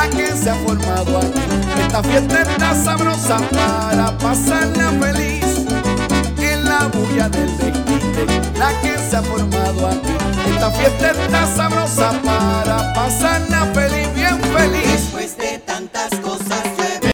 la que se ha formado aquí. Esta fiesta está sabrosa para pasarla feliz. En la bulla del desquite, la que se ha formado aquí. Esta fiesta está sabrosa para pasarla feliz, bien feliz.